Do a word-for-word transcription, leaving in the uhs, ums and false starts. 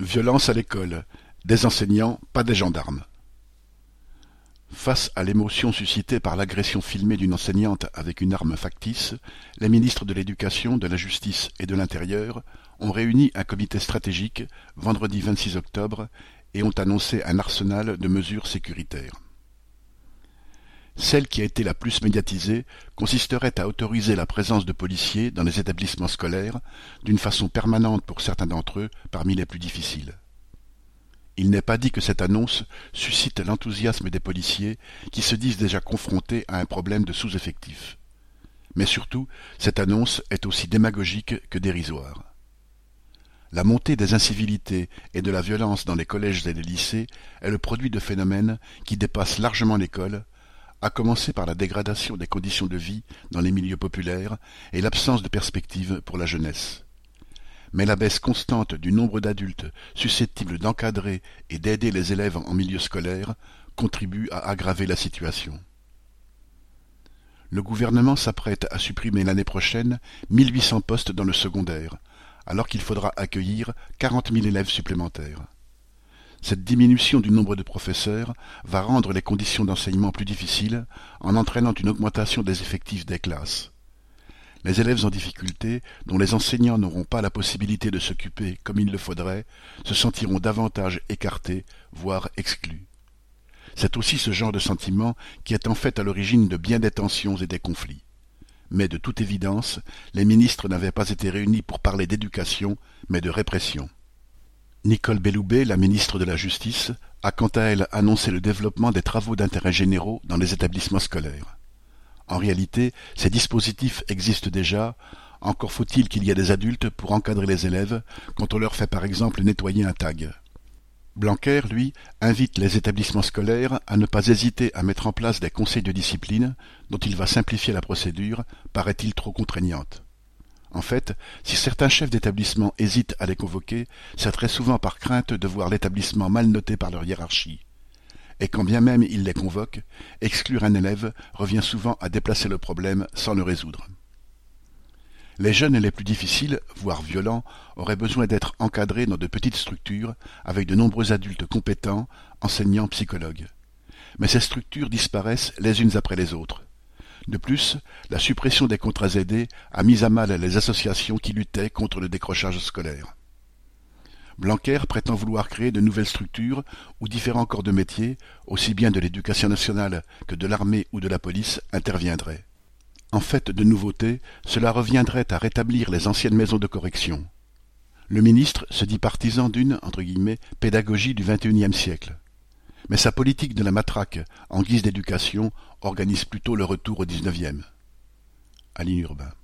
Violence à l'école. Des enseignants, pas des gendarmes. Face à l'émotion suscitée par l'agression filmée d'une enseignante avec une arme factice, les ministres de l'Éducation, de la Justice et de l'Intérieur ont réuni un comité stratégique vendredi vingt-six octobre et ont annoncé un arsenal de mesures sécuritaires. Celle qui a été la plus médiatisée consisterait à autoriser la présence de policiers dans les établissements scolaires d'une façon permanente pour certains d'entre eux parmi les plus difficiles. Il n'est pas dit que cette annonce suscite l'enthousiasme des policiers qui se disent déjà confrontés à un problème de sous-effectif. Mais surtout, cette annonce est aussi démagogique que dérisoire. La montée des incivilités et de la violence dans les collèges et les lycées est le produit de phénomènes qui dépassent largement l'école, à commencer par la dégradation des conditions de vie dans les milieux populaires et l'absence de perspective pour la jeunesse. Mais la baisse constante du nombre d'adultes susceptibles d'encadrer et d'aider les élèves en milieu scolaire contribue à aggraver la situation. Le gouvernement s'apprête à supprimer l'année prochaine mille huit cents postes dans le secondaire, alors qu'il faudra accueillir quarante mille élèves supplémentaires. Cette diminution du nombre de professeurs va rendre les conditions d'enseignement plus difficiles en entraînant une augmentation des effectifs des classes. Les élèves en difficulté, dont les enseignants n'auront pas la possibilité de s'occuper comme il le faudrait, se sentiront davantage écartés, voire exclus. C'est aussi ce genre de sentiment qui est en fait à l'origine de bien des tensions et des conflits. Mais de toute évidence, les ministres n'avaient pas été réunis pour parler d'éducation, mais de répression. Nicole Belloubet, la ministre de la Justice, a quant à elle annoncé le développement des travaux d'intérêt généraux dans les établissements scolaires. En réalité, ces dispositifs existent déjà, encore faut-il qu'il y ait des adultes pour encadrer les élèves quand on leur fait par exemple nettoyer un tag. Blanquer, lui, invite les établissements scolaires à ne pas hésiter à mettre en place des conseils de discipline dont il va simplifier la procédure, paraît-il trop contraignante. En fait, si certains chefs d'établissement hésitent à les convoquer, c'est très souvent par crainte de voir l'établissement mal noté par leur hiérarchie. Et quand bien même ils les convoquent, exclure un élève revient souvent à déplacer le problème sans le résoudre. Les jeunes les plus difficiles, voire violents, auraient besoin d'être encadrés dans de petites structures avec de nombreux adultes compétents, enseignants, psychologues. Mais ces structures disparaissent les unes après les autres. De plus, la suppression des contrats aidés a mis à mal les associations qui luttaient contre le décrochage scolaire. Blanquer prétend vouloir créer de nouvelles structures où différents corps de métier, aussi bien de l'éducation nationale que de l'armée ou de la police, interviendraient. En fait de nouveautés, cela reviendrait à rétablir les anciennes maisons de correction. Le ministre se dit partisan d'une, entre guillemets, pédagogie du vingt et unième siècle. Mais sa politique de la matraque, en guise d'éducation, organise plutôt le retour au dix-neuvième. Aline Urbain.